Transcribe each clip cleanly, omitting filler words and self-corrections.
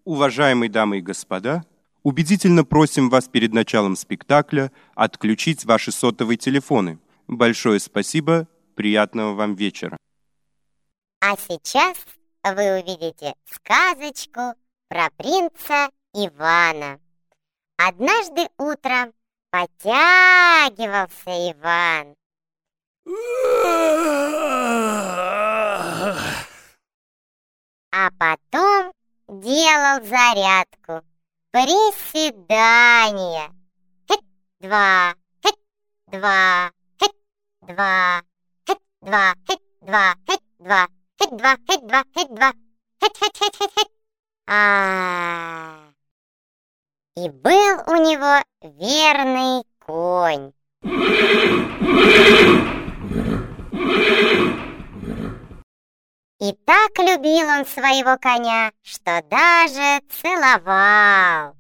Уважаемые дамы и господа, убедительно просим вас перед началом спектакля отключить ваши сотовые телефоны. Большое спасибо, приятного вам вечера. А сейчас вы увидите сказочку про принца Ивана. Однажды утром потягивался Иван. А потом делал зарядку, приседания. Хит-два, хит-два, хит-два, хит-два, хит-два, хит-два, хит-два, хит-два, хит-два, хит-хит-хит-хит-хит. И был у него верный конь. И так любил он своего коня, что даже целовал.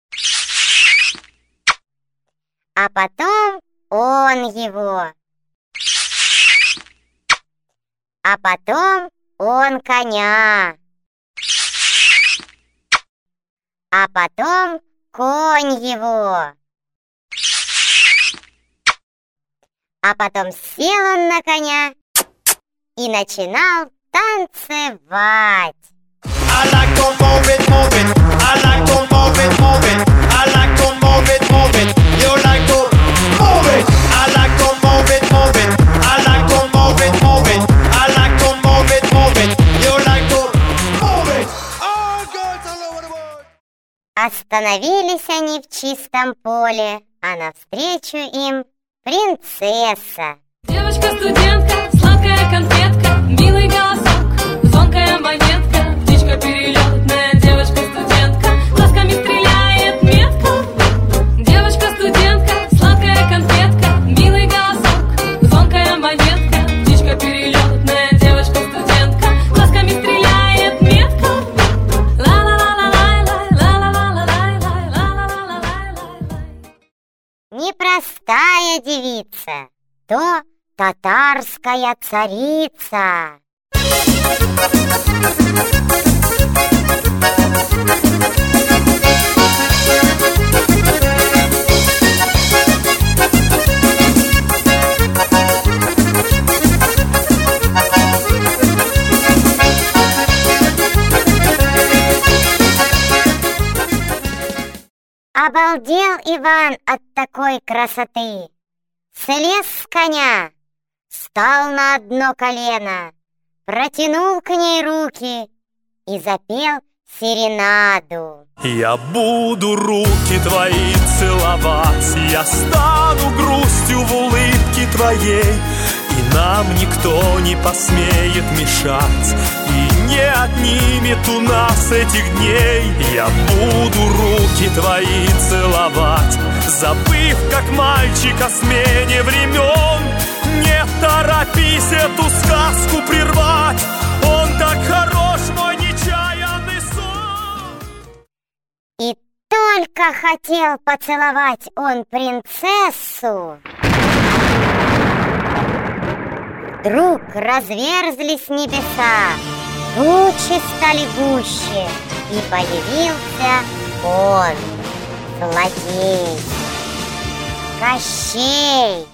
А потом он его. А потом он коня. А потом конь его. А потом сел он на коня и начинал танцевать. I like to move it, move it. I like to move it, move it. I like to move it, move it. You like to move it. I like to move it, move it. I like to move it, move it. I like to move it, move it. You like to move it. All girls all over the world. Остановились они в чистом поле, а навстречу им принцесса. Девочка-студентка, сладкая конфетка, милый голосок, звонкая монетка, птичка перелетная, девочка-студентка, глазками стреляет метко. Девочка-студентка, сладкая конфетка, милый голосок, звонкая монетка, птичка перелетная, девочка-студентка, глазками стреляет метко. Непростая девица, то татарская царица. Обалдел Иван от такой красоты. Слез с коня, встал на одно колено, протянул к ней руки и запел серенаду. Я буду руки твои целовать, я стану грустью в улыбке твоей, и нам никто не посмеет мешать, и не отнимет у нас этих дней. Я буду руки твои целовать, забыв, как мальчик о смене времен. Не торопись эту сказку прервать, он так хорош, мой нечаянный сон. И только хотел поцеловать он принцессу, вдруг разверзлись небеса, тучи стали гуще, и появился он, злодей, Кощей.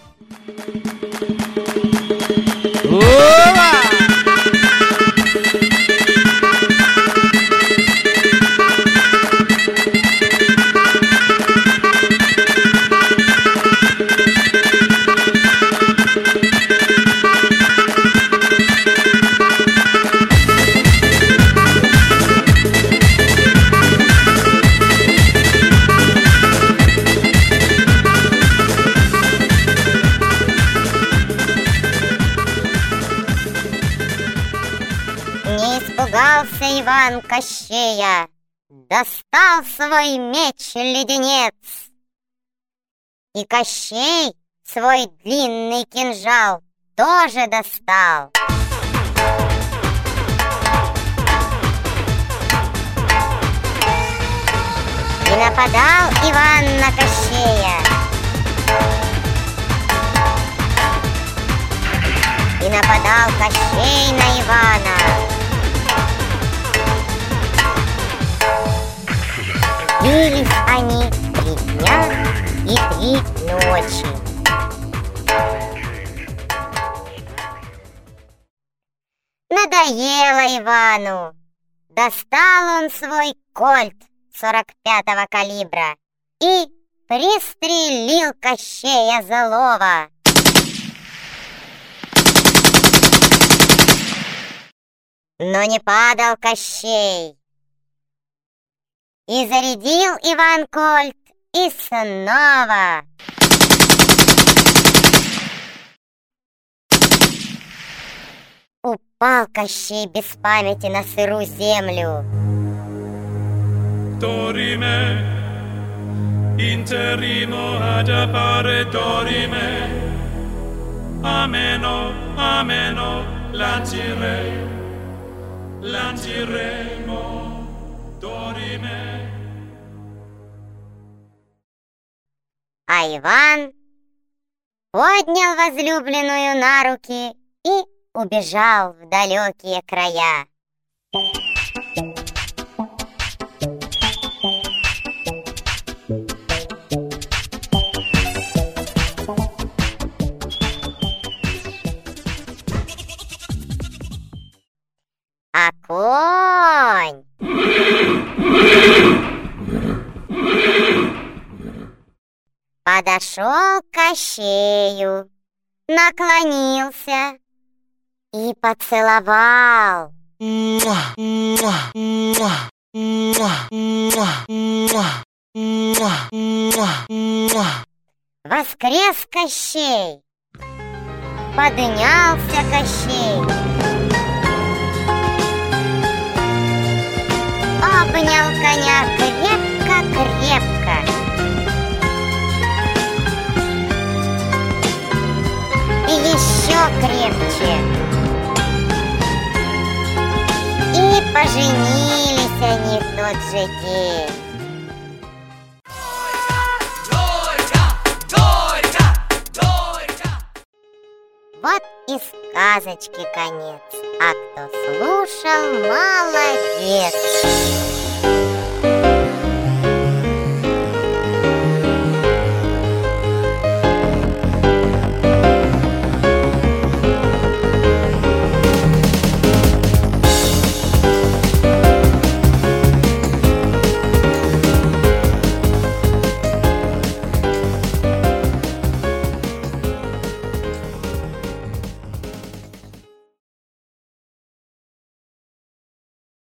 Испугался Иван Кощея, достал свой меч-леденец. И Кощей свой длинный кинжал тоже достал. И нападал Иван на Кощея. И нападал Кощей на Ивана. Бились они 3 дня и 3 ночи. Надоело Ивану. Достал он свой кольт 45-го калибра и пристрелил Кощея злого. Но не падал Кощей. И зарядил Иван кольт, и снова. Упал Кощей без памяти на сырую землю. Dorime, interimo ad appare dorime, ameno, ameno, lanciremo, dorime. А Иван поднял возлюбленную на руки и убежал в далекие края. А конь подошел к Кощею, наклонился и поцеловал. Воскрес Кощей, поднялся Кощей, обнял коня крепко-крепко. И еще крепче. И поженились они в тот же день. Вот и сказочки конец. А кто слушал, молодец.